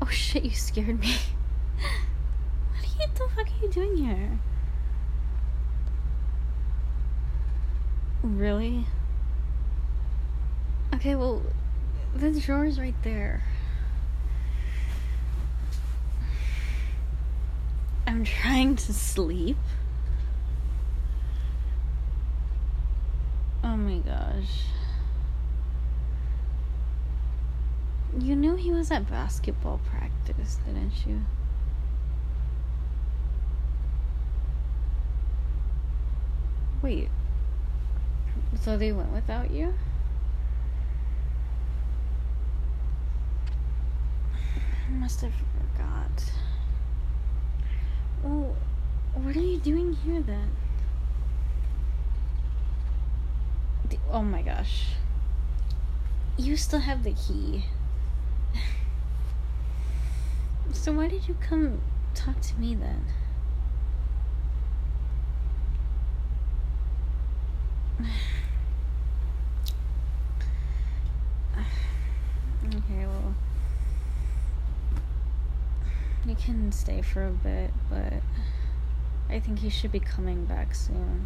Oh shit, you scared me. What the fuck are you doing here? Really? Okay, well, the drawer's right there. I'm trying to sleep. Oh my gosh. You knew he was at basketball practice, didn't you? Wait. So they went without you? I must have forgot. Well, what are you doing here then? Oh my gosh. You still have the key. So why did you come talk to me then? Okay, well, you can stay for a bit, but I think you should be coming back soon.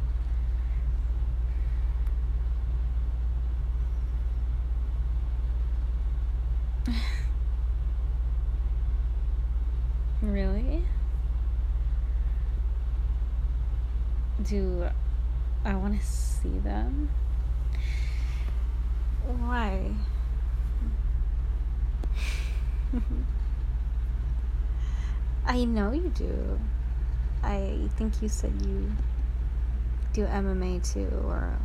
Really? Do I want to see them? Why? I know you do. I think you said you do MMA too, or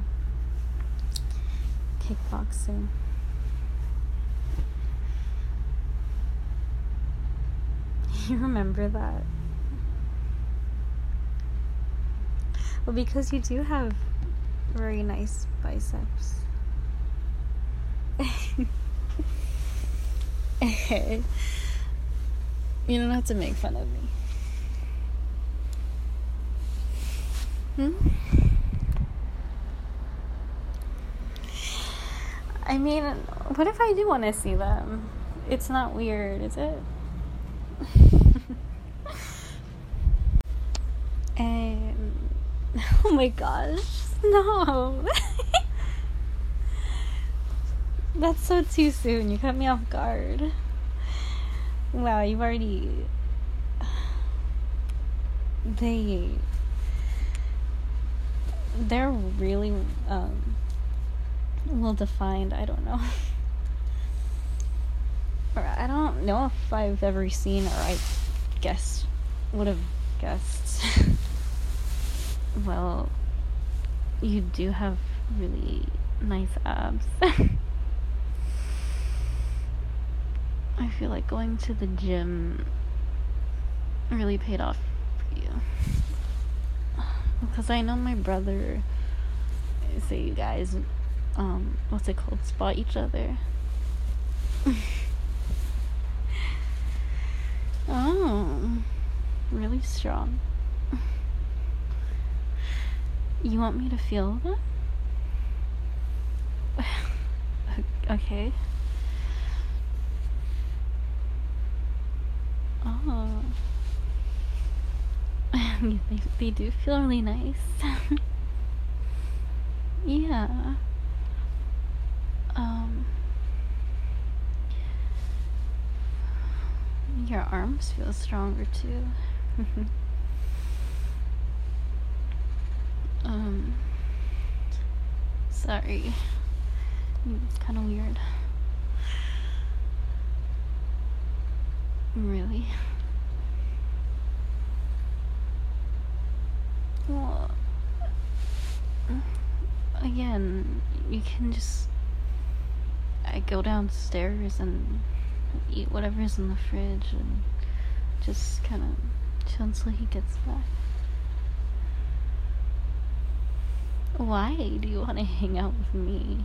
kickboxing. You remember that? Well, because you do have very nice biceps. You don't have to make fun of me. I mean, what if I do want to see them? It's not weird, is it? And oh my gosh, no. That's so too soon. You caught me off guard. Wow, you've already... They're really well defined. I don't know. Or I don't know if I've ever seen, or I would have guessed. Well, you do have really nice abs. I feel like going to the gym really paid off for you. Because I know my brother, so you guys, what's it called, spot each other. Oh, really strong. You want me to feel them? Okay. Oh. They do feel really nice. Yeah. Your arms feel stronger too. Sorry. It's kind of weird. Really? Well, again, you can just... I go downstairs and eat whatever's in the fridge and just kind of chill until he gets back. Why do you want to hang out with me?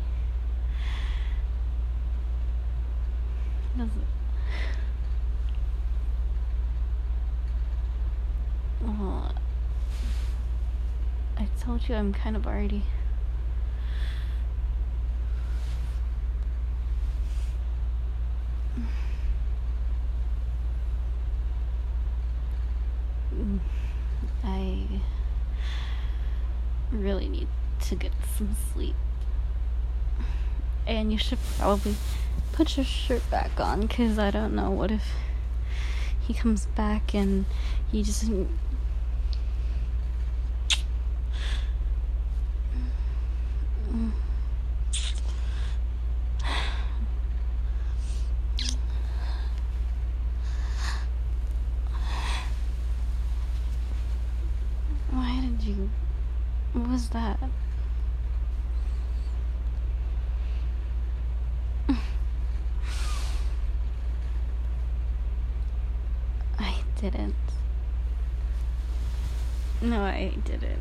Well, I told you I'm kind of already... I really need to get some sleep. And you should probably put your shirt back on, because I don't know, what if he comes back and he just... Why did you... What was that? I didn't. No, I didn't.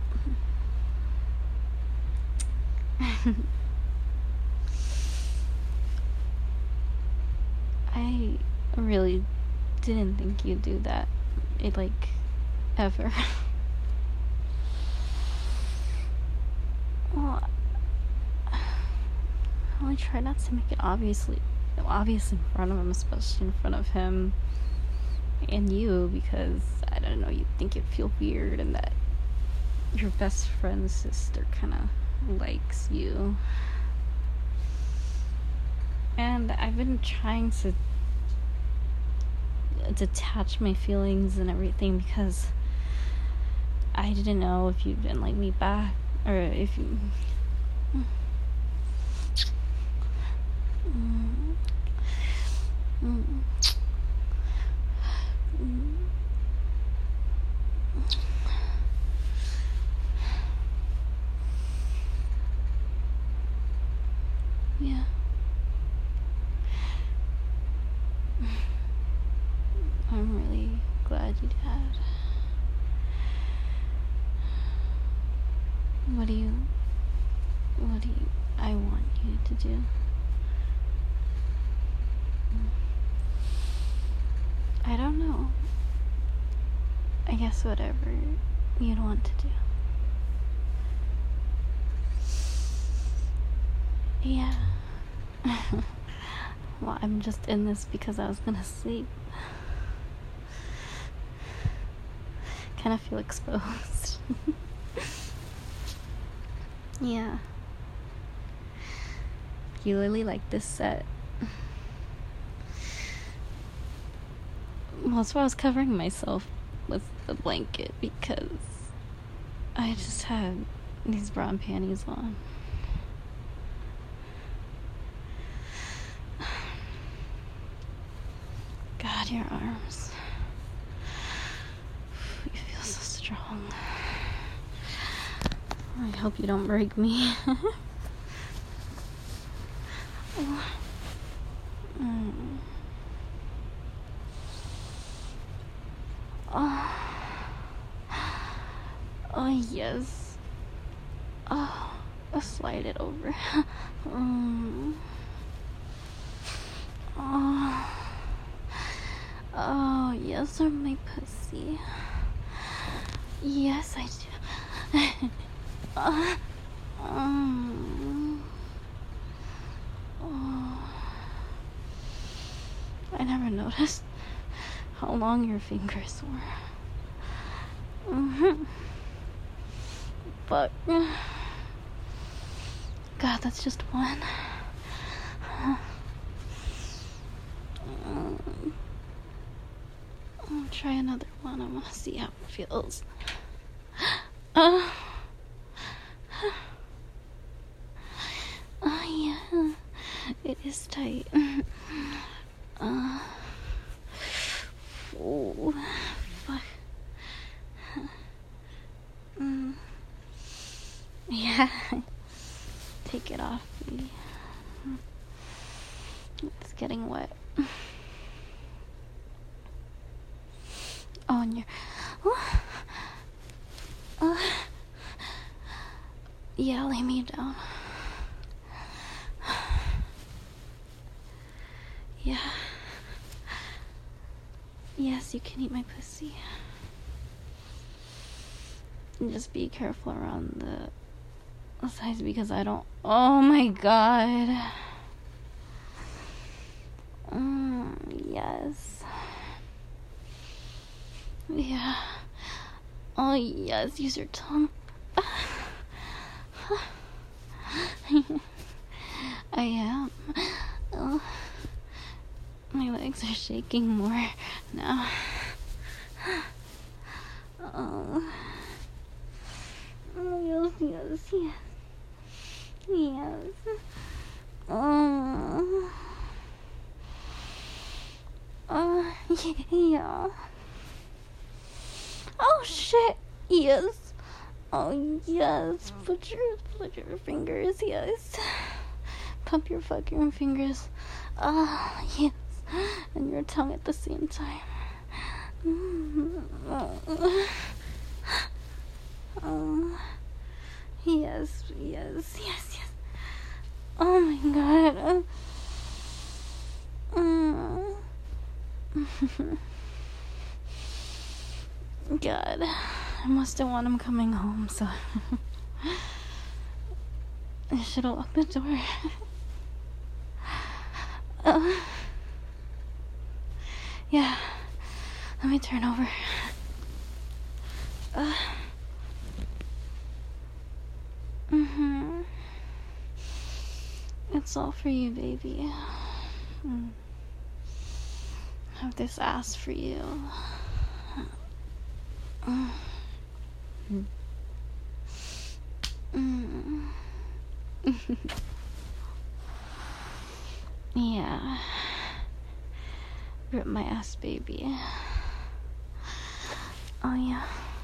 I really didn't think you'd do that. Ever. Well, I only try not to make it obvious in front of him, especially in front of him and you, because I don't know, you'd think it'd feel weird, and that your best friend's sister kind of likes you. And I've been trying to detach my feelings and everything, because I didn't know if you didn't like me back, or if you... Yeah. I'm really glad you did. What do I want you to do? I don't know. I guess whatever you'd want to do. Yeah. Well, I'm just in this because I was gonna sleep. Kind of feel exposed. Yeah. You really like this set. Well, that's why I was covering myself with the blanket, because I just had these bra and panties on. God, your arms. You feel so strong. I hope you don't break me. Oh, yes. Oh, I'll slide it over. Oh, yes, or my pussy. Yes, I do. I never noticed how long your fingers were. But God, that's just one. I'll try another one. I want to see how it feels. Oh, yeah, it is tight. Oh, fuck. Yeah, take it off, baby. It's getting wet. Oh, and yeah, lay me down. Yeah. Yes, you can eat my pussy. And just be careful around the sides, because I don't... Oh my God. Yes. Yeah. Oh, yes, use your tongue. I am. Oh, my legs are shaking more now. Oh, yes, yes, yes. Yes. Oh. Yeah. Oh, shit. Yes. Oh, yes. Put your fingers, yes. Pump your fucking fingers. Yes. And your tongue at the same time. Yes, yes, yes, yes. Oh my god. God, I must have want him coming home, so I should have locked the door. Yeah, let me turn over. It's all for you, baby. I have this ass for you. Yeah. Rip my ass, baby. Oh, yeah.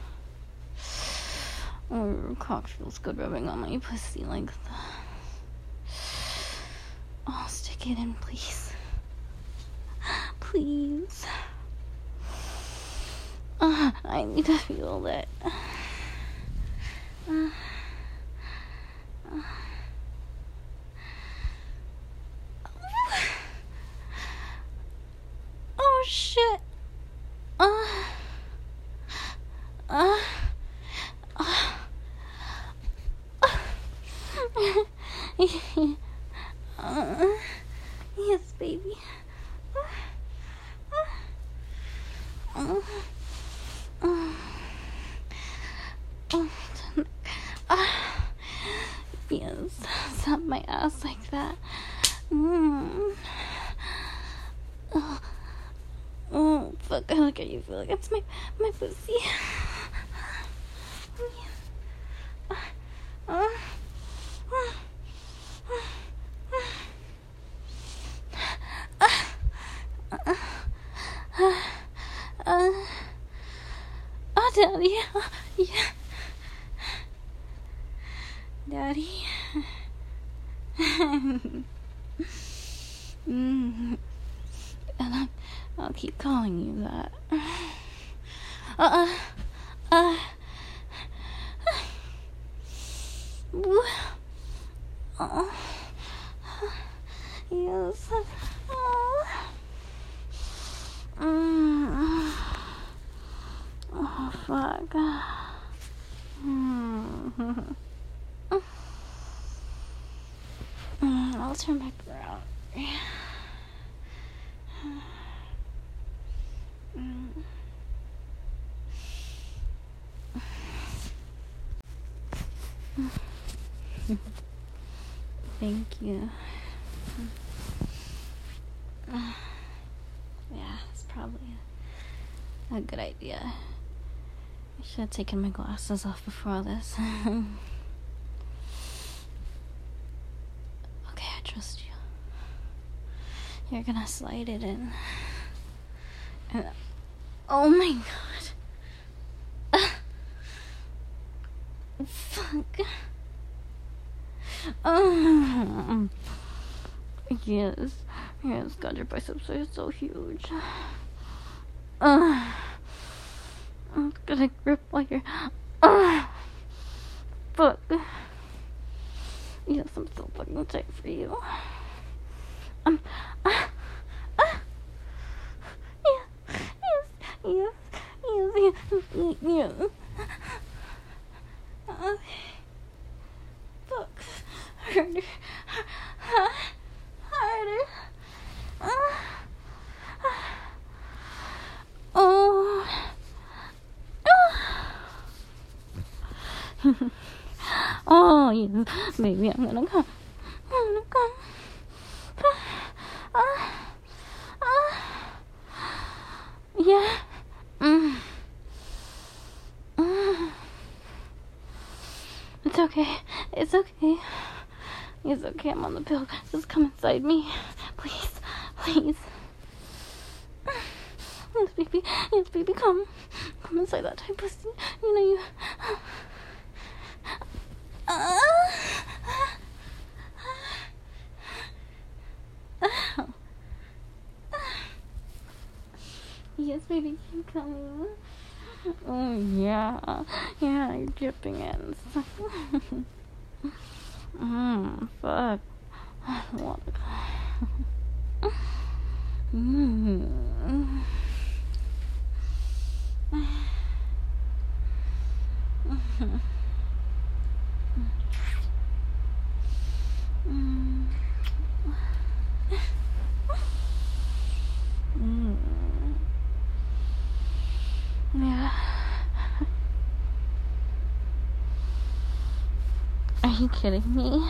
Oh, your cock feels good rubbing on my pussy like that. Oh, stick it in, please. Please. I need to feel it. Oh, shit. Yes, baby. Yes, slap my ass like that. Oh, fuck, I look at you, feel like it's my pussy. Daddy. Yeah. Daddy. And I'll keep calling you that. Yes. Oh, fuck. I'll turn back around. Thank you. Yeah, it's probably a good idea. I should have taken my glasses off before this. Okay, I trust you. You're gonna slide it in. And, oh my god. Fuck. Yes. Yes, God, your biceps are so huge. I'm gonna grip while you're. Fuck. Yes, I'm so fucking tight for you. Yes. Fuck. Harder. Harder. Oh, yes, baby, I'm gonna come. I'm gonna come. Yeah. It's okay. It's okay. It's okay. I'm on the pill. Just come inside me. Please. Please. Yes, baby. Yes, baby. Come. Come inside that tight pussy. You know you... Yes, baby, keep coming. Oh, yeah. Yeah, you're dripping in. Fuck. I don't want to Yeah. Are you kidding me?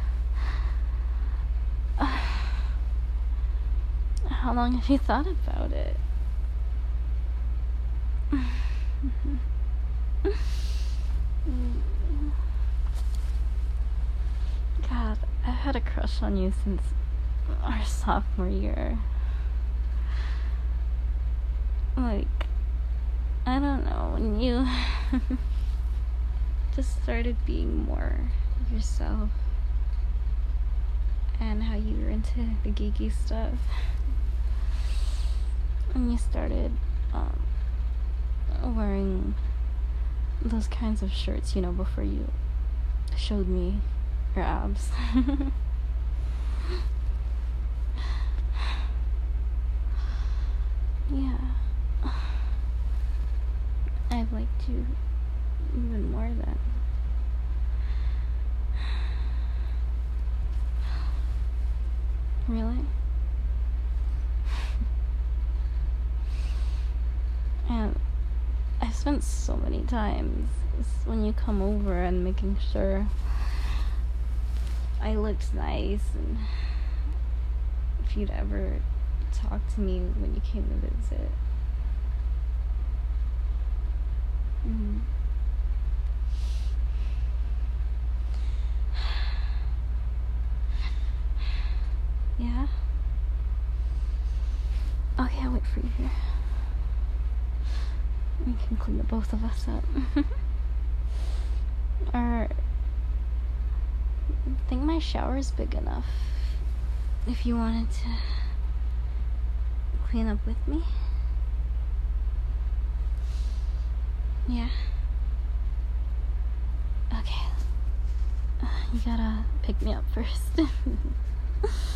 How long have you thought about it? God, I've had a crush on you since our sophomore year. Like, I don't know, when you just started being more yourself and how you were into the geeky stuff, and you started wearing those kinds of shirts, you know, before you showed me your abs. Yeah. I've liked you even more then. Really? And I spent so many times when you come over and making sure I looked nice, and if you'd ever talk to me when you came to visit. Yeah? Okay, I'll wait for you here. We can clean the both of us up. Or, I think my shower's big enough if you wanted to clean up with me. Yeah? Okay. You gotta pick me up first.